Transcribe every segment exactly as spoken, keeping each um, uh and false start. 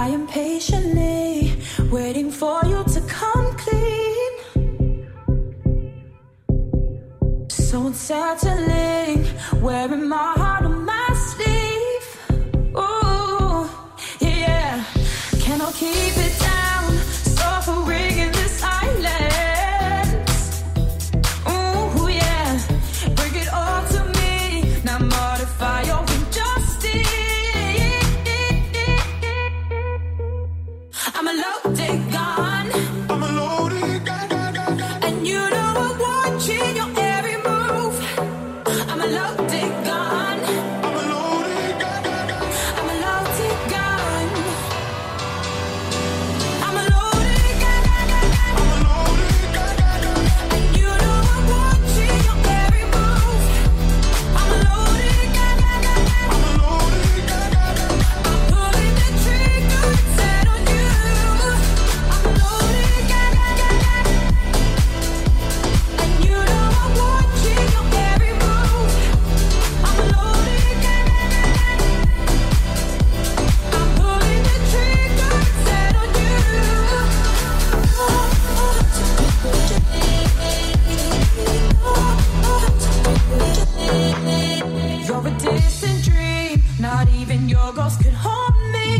am patiently waiting for you to come clean. So unsettling, wearing my heart on my sleeve. Ooh, yeah. Can I keep it down? Suffering in this silence. Ooh, yeah. Bring it all to me. Not mortify your injustice. I'm a loaded gun. I'm a loaded gun, gun, gun, gun. And you know I'm watching your every move. I'm a loaded gun. I'm a loaded gun, gun, gun. I'm a loaded gun. I'm a loaded gun. I'm a loaded gun, gun, gun. And you know I'm watching your every move. I'm a loaded gun. I'm a loaded gun, gun, gun. I'm pulling the trigger set on you. I'm a loaded gun. And you know I'm watching your every move. I'm a loaded gun. I'm pulling the trigger set on you. You're a distant dream, not even your ghost could haunt me.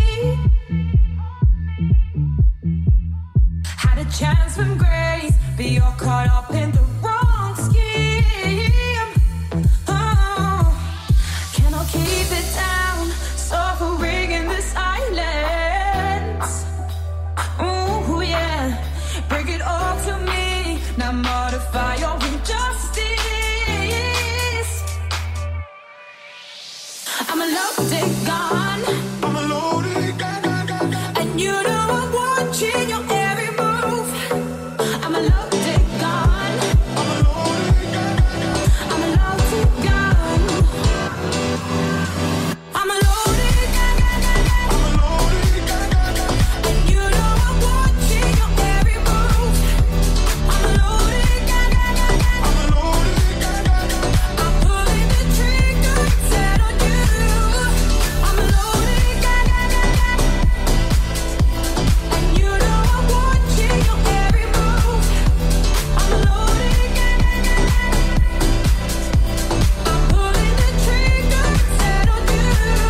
Had a chance from grace, but you're caught up in the wrong scheme. Oh, can I keep it down? Suffering in this silence. Ooh, yeah. Bring it all to me. Not mortify your injustice. I'm a loaded gun. I'm a loaded gun, gun, gun, gun. And you know I'm watching your every move. I'm a loaded gun. I'm a loaded gun, gun, gun. I'm a loaded gun. I'm a loaded gun. I'm a loaded gun, gun, gun. And you know I'm watching your every move. I'm a loaded gun. I'm a loaded gun, gun, gun. I'm pulling the trigger set on you. I'm a loaded gun. And you know I'm watching your every move. I'm a loaded gun. I'm pulling the trigger set on you.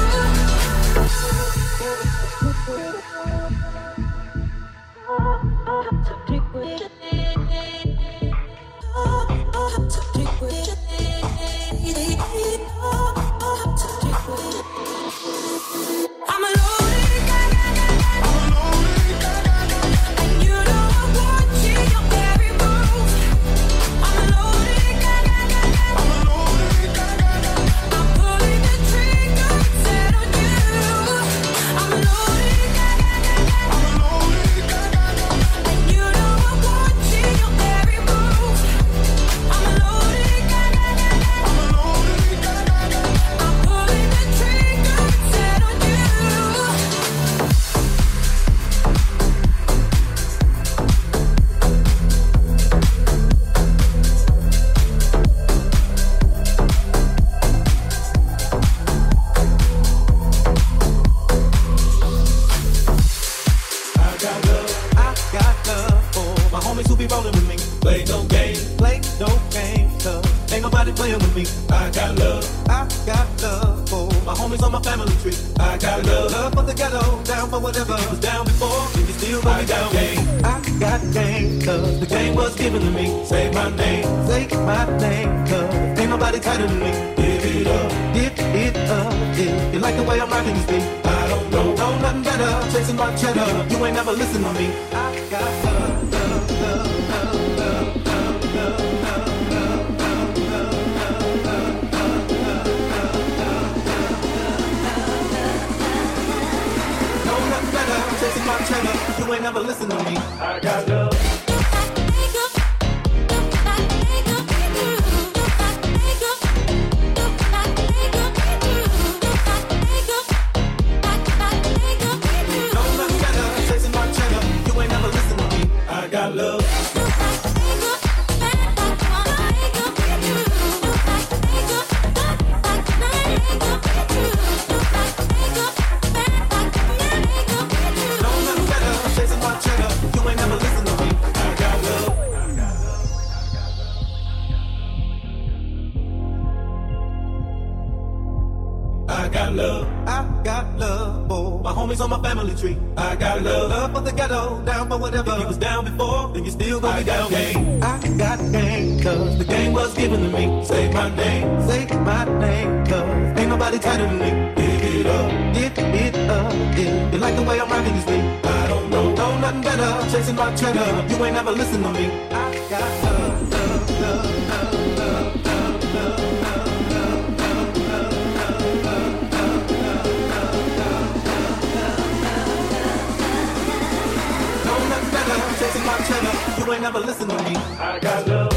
I'm a loaded gun. I'm a loaded gun, gun, gun. And you know I'm watching your every move. I'm a loaded gun. I'm a loaded gun, gun, gun. I'm pulling the trigger set on you. I'm a loaded gun. I'm a loaded gun, gun, gun. And you know I'm watching your every move. I'm a loaded gun. I'm a loaded gun, gun, gun. I'm pulling the trigger set on you. I got love. I got love for my homies who be rolling with me. Play no game. Play no game, cause ain't nobody playing with me. I got love. I got love for my homies on my family tree. I got love. Love for the ghetto, down for whatever. He was down before, and you still gonna be down. Game. I got game, cause the game was given to me. Say my name. Say my name, cause ain't nobody tighter than me. Give it up. Give it up. If you like the way I'm rocking this beat, I don't know. Know nothing better. Chasing my cheddar. You ain't never listen to me. I got love, love, love, love, love, love, love, love, love, love, love, love, love. Know nothing better. Chasing my cheddar. You ain't never listen to me. I got love. Know nothing better. Chasing my cheddar. You ain't never listen to me. I got love. Make I got love, I got love for my homies on my family tree. I got love, love for the ghetto, down for whatever. If you was down before, then you still gonna be down. Game. I got game, cause the game was given to me. Say my name, say my name, cause ain't nobody tighter than me. Give it up, give it up, yeah. You like the way I'm rocking this beat? I don't know, know nothing better, chasing my cheddar. You ain't never listen to me. I got love, love, love, love, love, love, love, love. Chasing my cheddar, you ain't never listen to me. I got love.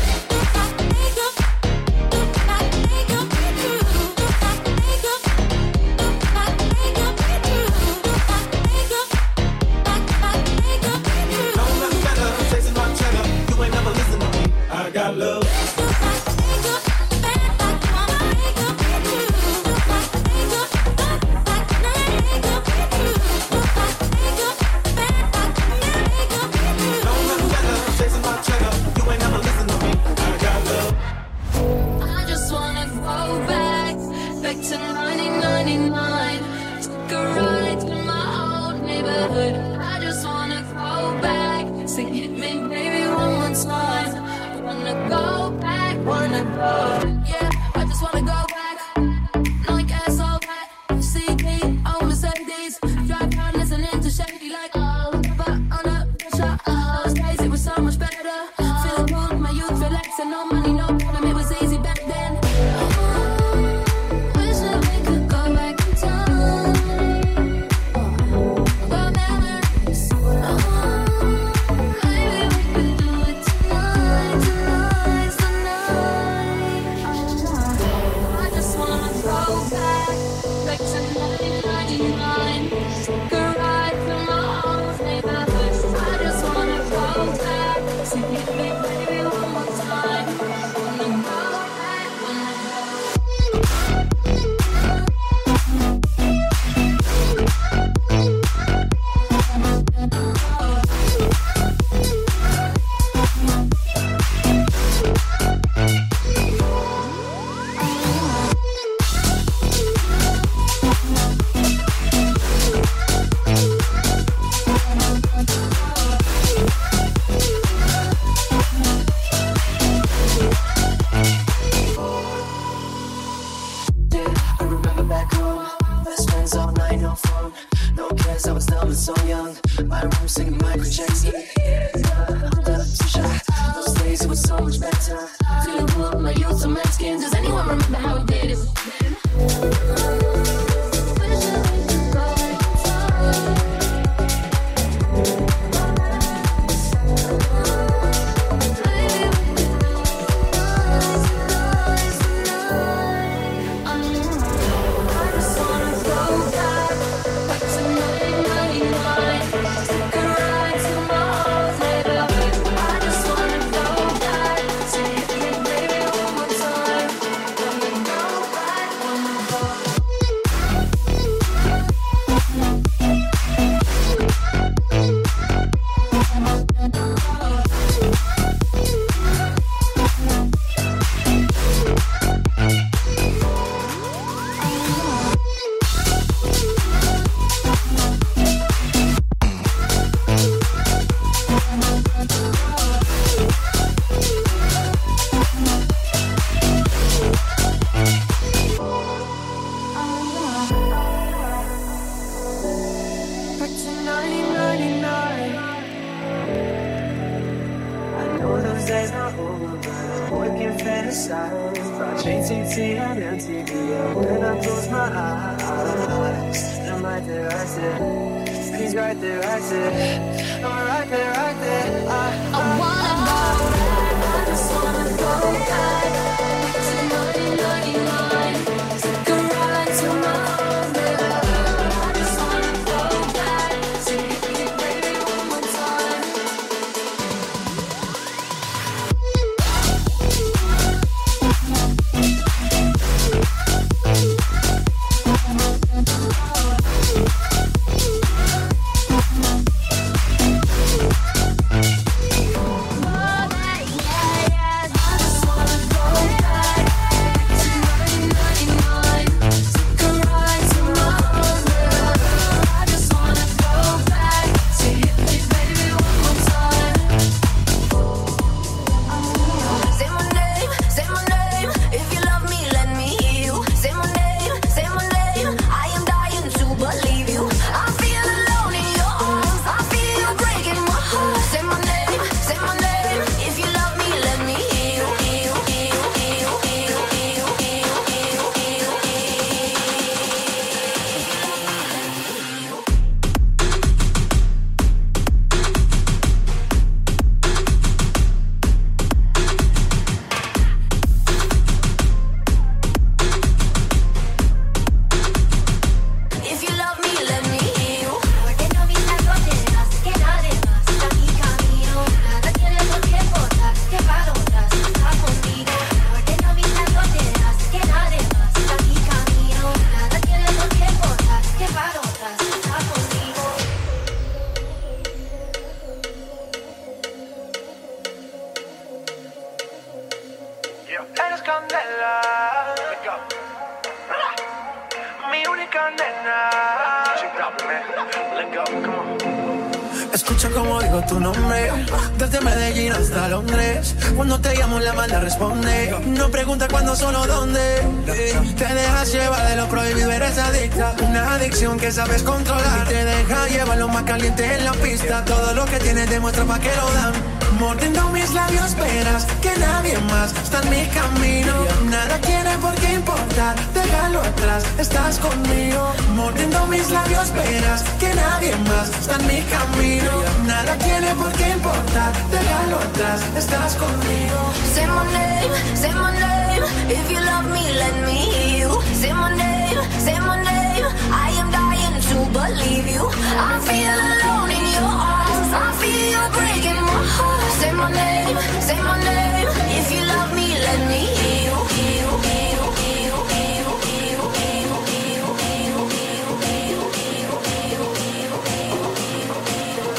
Escucha como digo tu nombre, desde Medellín hasta Londres. Cuando te llamo la mala responde. No pregunta cuándo, solo dónde. Te dejas llevar de lo prohibido, eres adicta. Una adicción que sabes controlar. Te deja llevar lo más caliente en la pista. Todo lo que tienes demuestra pa' que lo dan. Mordiendo mis labios verás que nadie más está en mi camino. Nada tiene por qué importar, déjalo atrás, estás conmigo. Mordiendo mis labios verás que nadie más está en mi camino. Nada tiene por qué importar, déjalo atrás, estás conmigo. Say my name, say my name. If you love me, let me hear you. Say my name, say my name. I am dying to believe you. I feel alone in your arms. I feel you're breaking my heart. Say my name, say my name. If you love me, let me hear you. Hear you, hear you, hear you, hear you, hear you, hear you, hear you, hear you, hear you, hear you, hear you, hear you, hear you, hear you, hear you,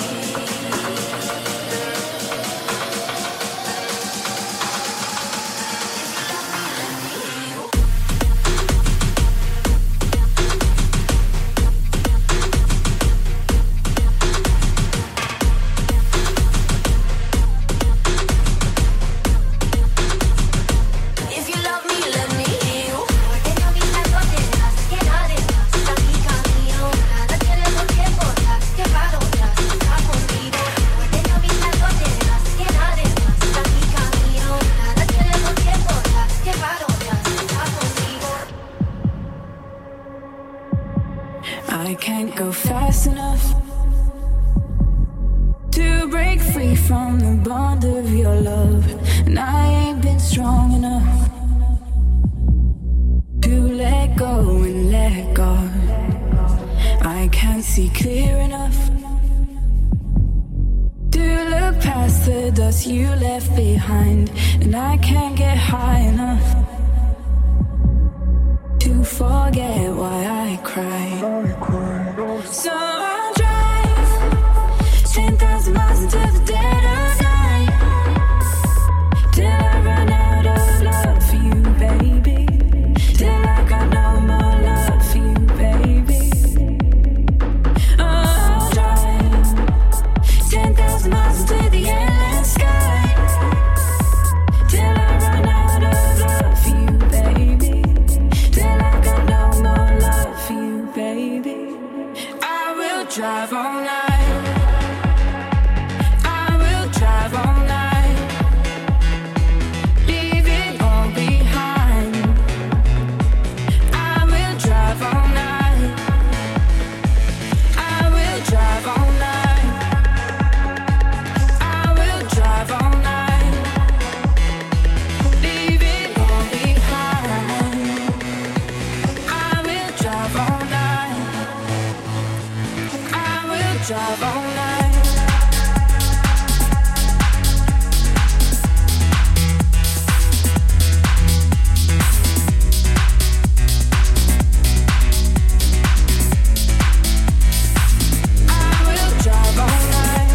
I can't go fast enough to break free from the bond of your love, and I ain't been strong enough to let go and let God. I can't see clear enough to look past the dust you left behind, and I can't get high enough to forget why I cry. So I'll drive ten thousand miles into the dead of night till I run out of love for you, baby. Till I got no more love for you, baby. Oh, I'll drive ten thousand miles into the endless sky till I run out of love for you, baby. Till I got no more love for you, baby. I will drive all night. I will drive all night. Leave it all behind. I will drive all night. I will drive all night. I will drive all night. Leave it all behind. I will drive all night. I will drive all night. I will drive all night.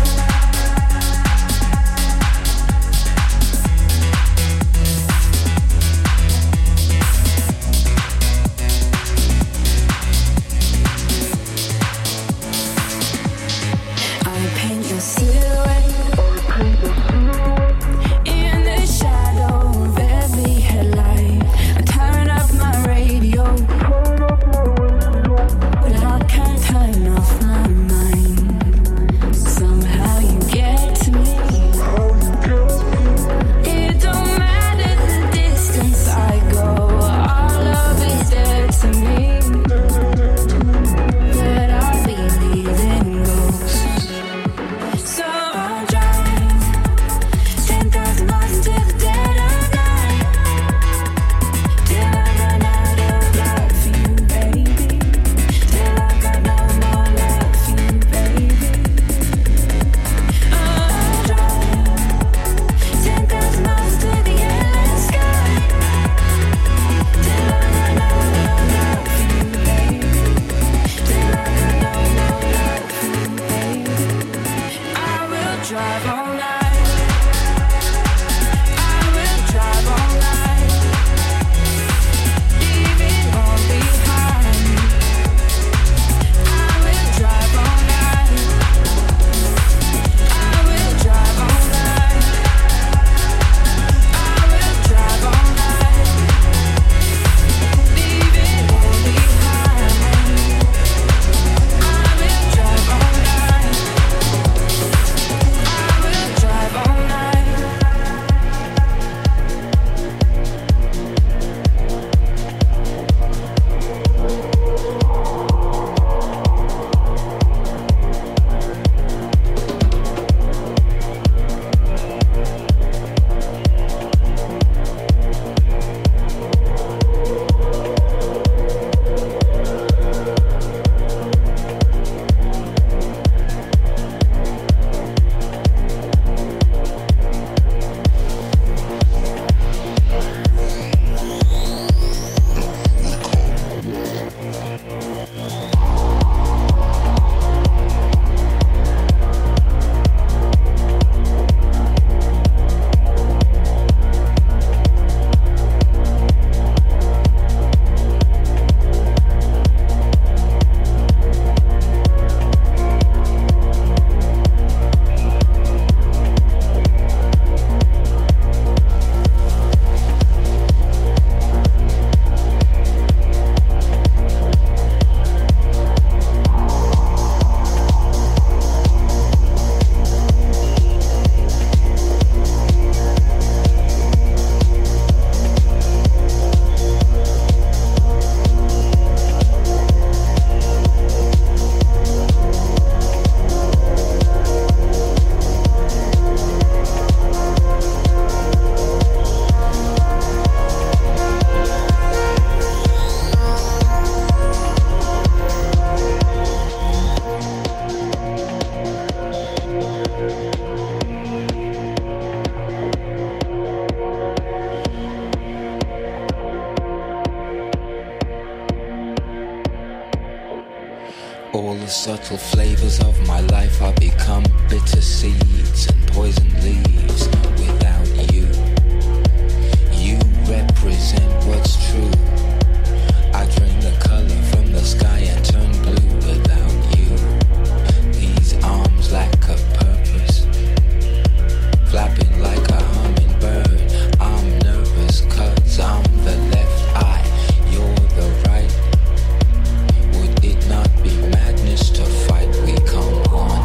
All the subtle flavors of my life are become bitter seeds and poison leaves without you. You represent what's true. I drain the color from the sky and turn blue without you. These arms lack a purpose, flapping like a hummingbird. I'm nervous 'cause I'm the left eye, you're the right. Would it not be madness to fight? We come one.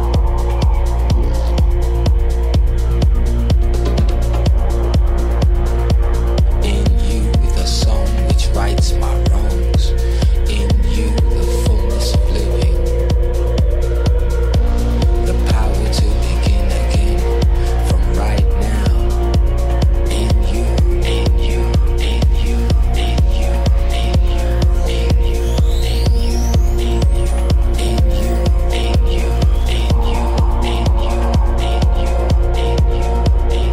In you the song which rights my wrongs. In you the fullness of living. The power to begin again from right now. In you, in you, in you, in you, in you, in you, in you, in you, in you, in you, in you, in you, in you, in you, in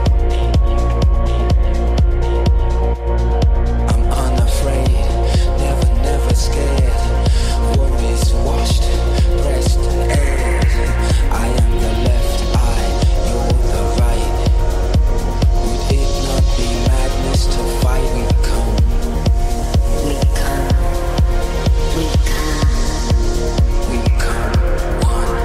you. I'm unafraid, never, never scared. Worries washed, pressed, aired. I am the left eye, you're the right. Would it not be madness to fight? We come, we come, we come, we come one.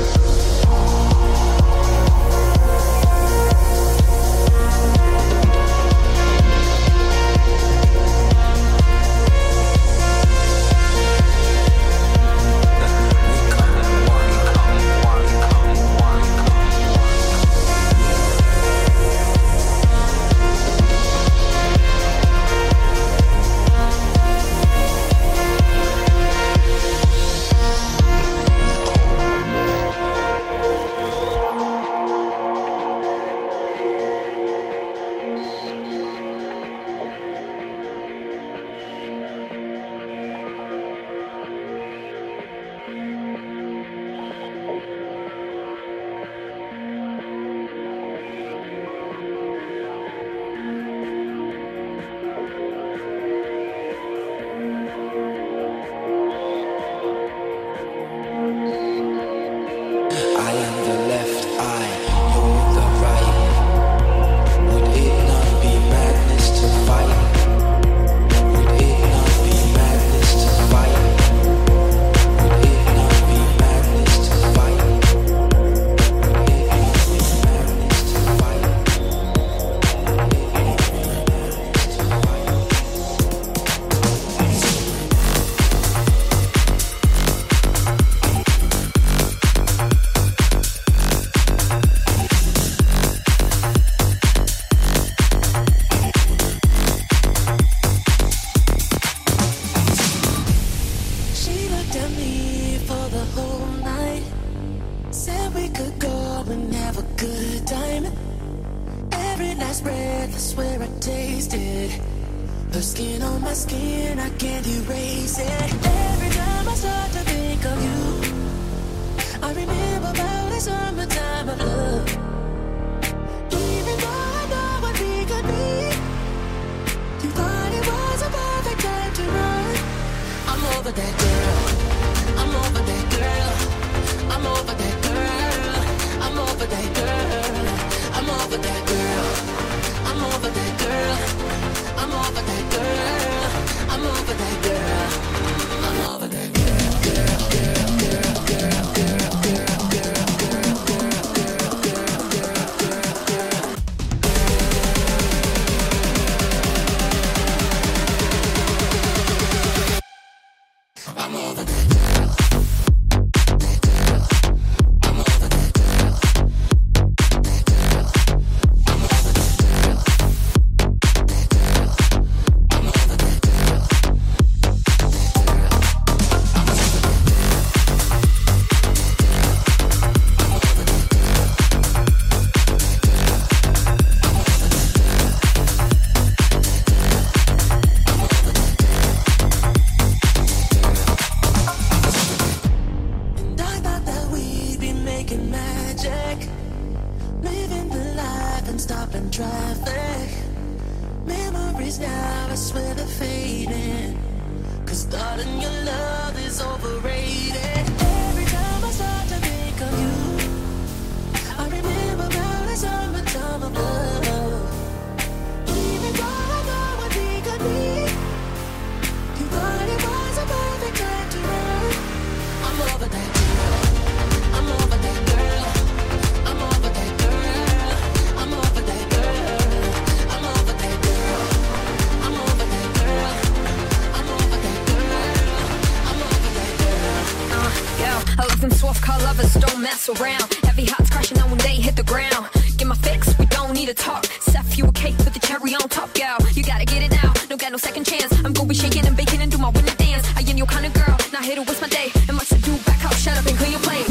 I am the left eye, you're the right. Would it not be madness to fight? Would it not be madness to fight? Would it not be madness to fight? Would it not be madness to fight? Would it not be madness to fight? She looked at me for the whole night. Said we could go and have a good time. Every last breath, I swear I tasted her skin on my skin, I can't erase it. Every time I start to think of you, I remember about the summertime of love. Even though I know what we could be, you thought it was a perfect time to run. I'm over that girl. I'm over that girl. I'm over that girl. I'm over that girl. I'm over that girl. I'm over that girl. I'm over that girl. I'm over that girl. I'm them soft car lovers don't mess around. Heavy hearts crashing out when they hit the ground. Get my fix, we don't need to talk. Seth, you a cake with the cherry on top, girl. You gotta get it now, no got no second chance. I'm gonna be shaking and baking and do my winter dance. I am your kind of girl, not here to waste my day. And much to do, back up, shut up and clean your plate.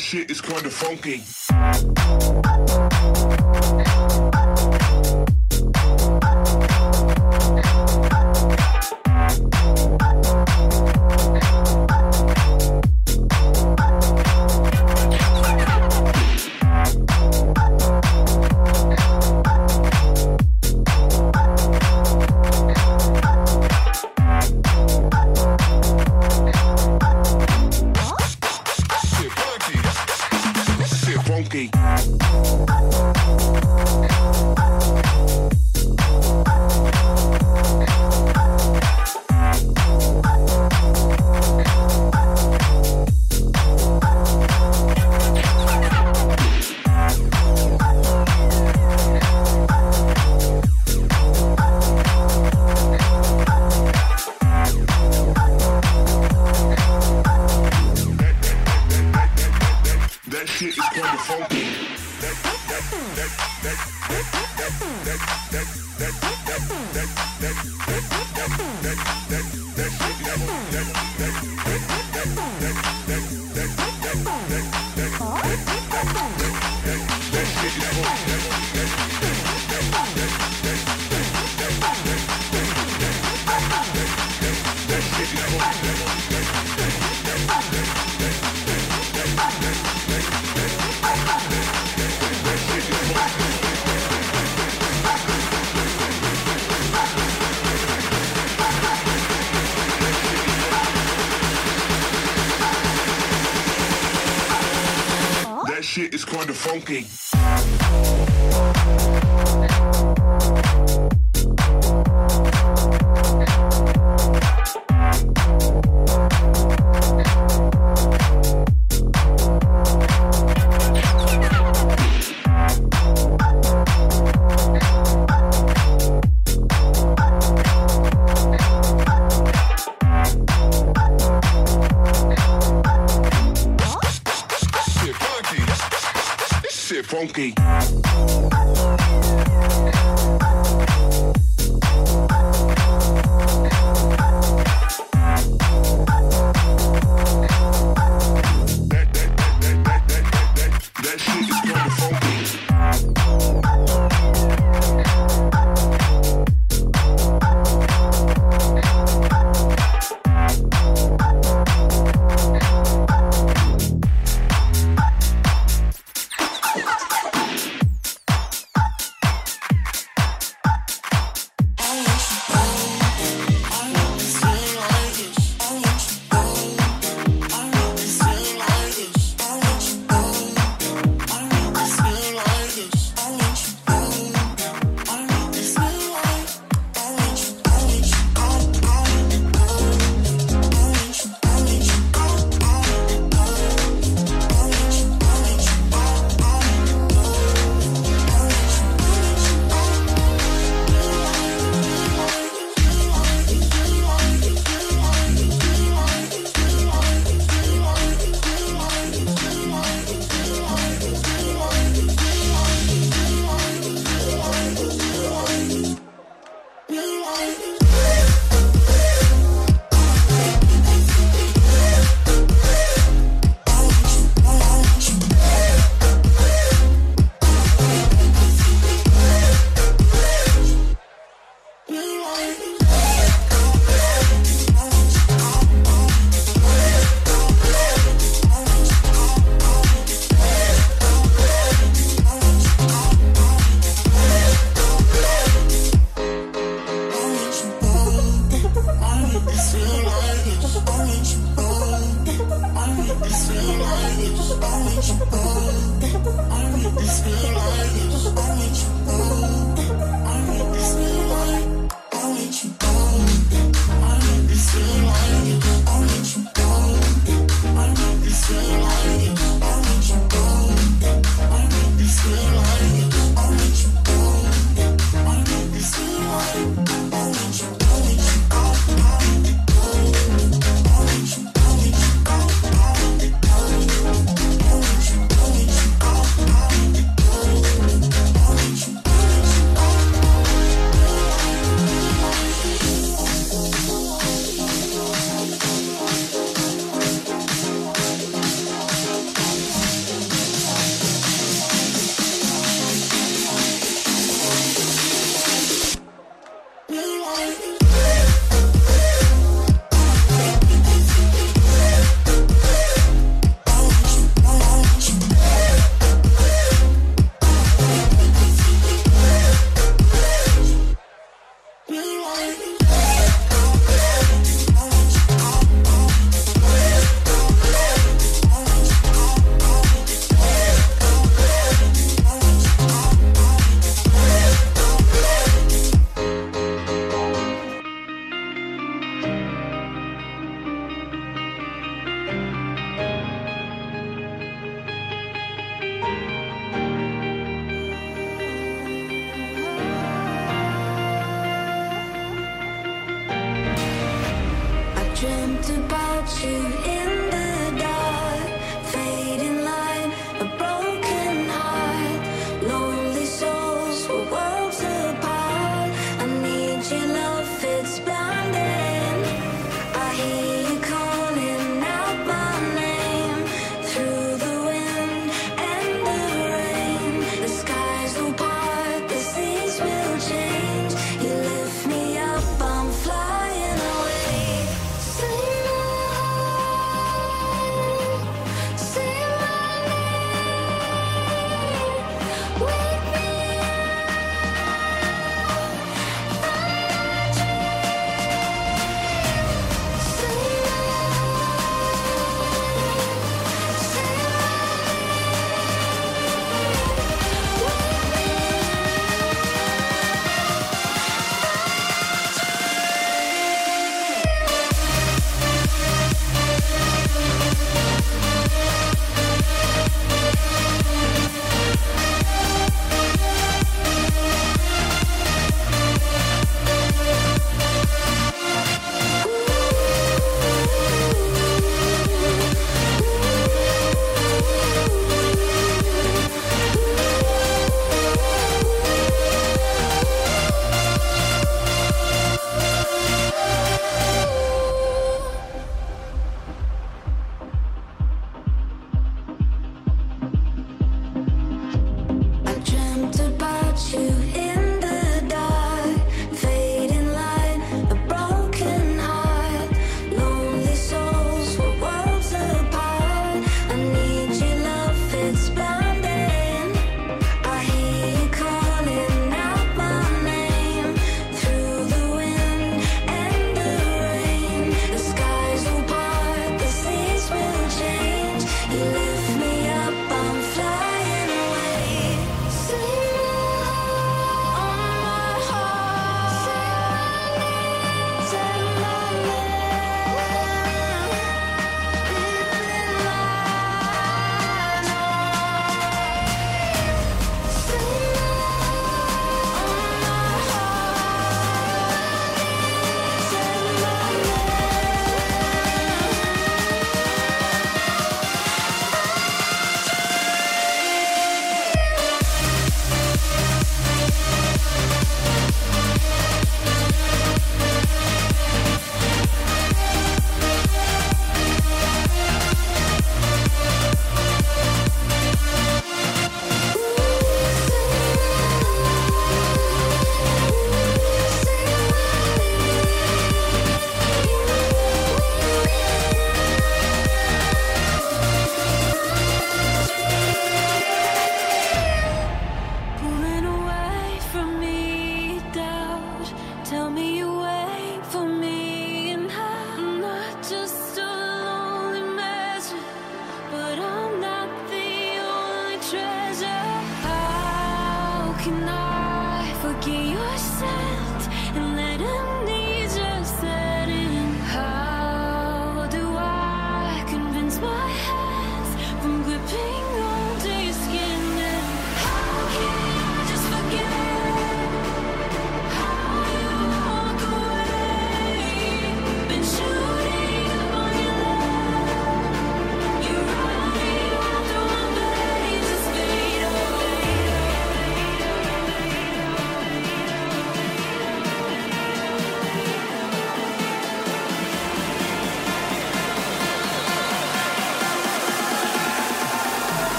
shit is kinda funky. Shit is kinda funky. Funky.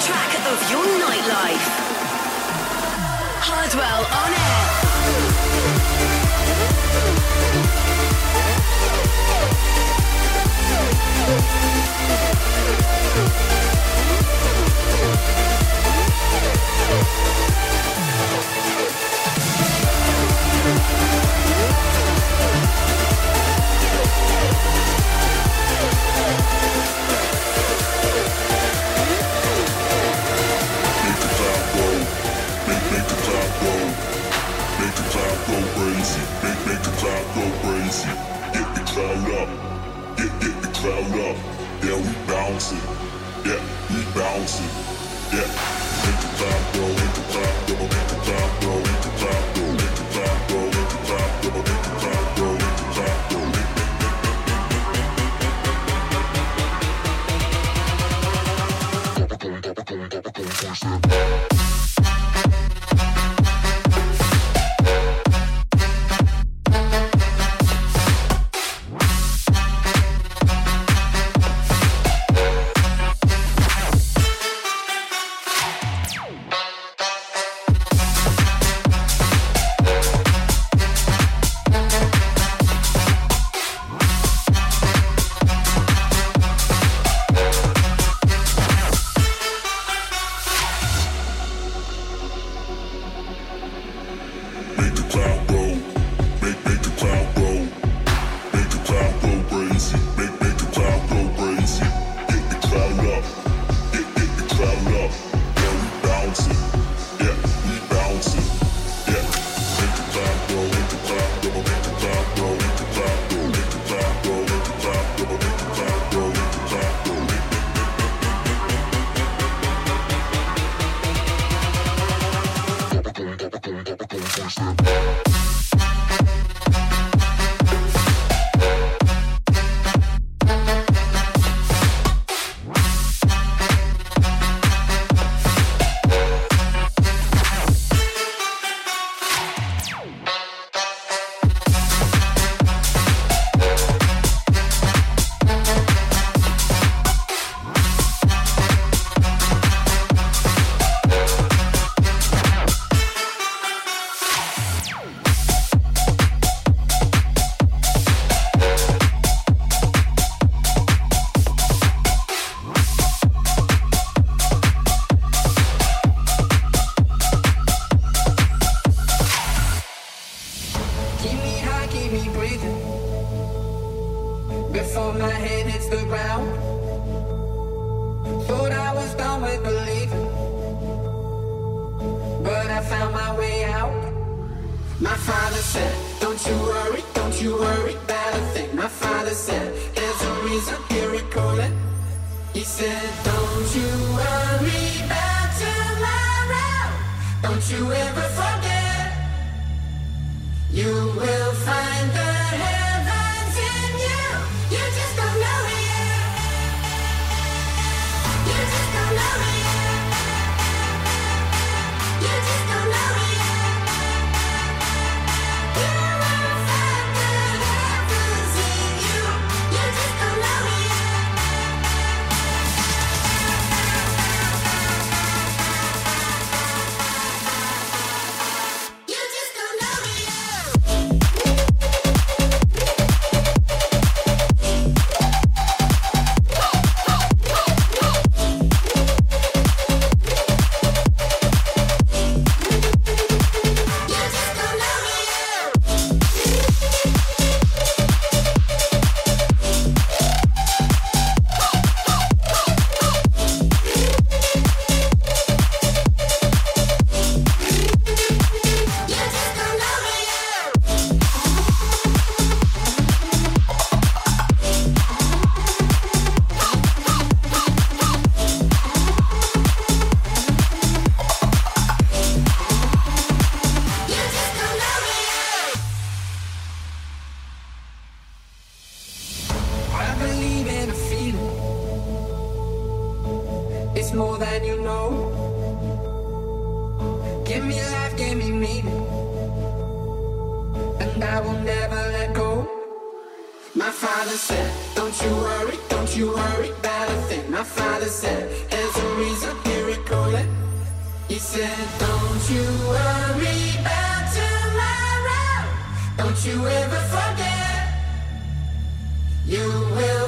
soundtrack of your nightlife. Hardwell on air. Don't you worry, don't you worry about a thing. My father said, there's a reason, here it He said, don't you worry about tomorrow. Don't you ever forget. You will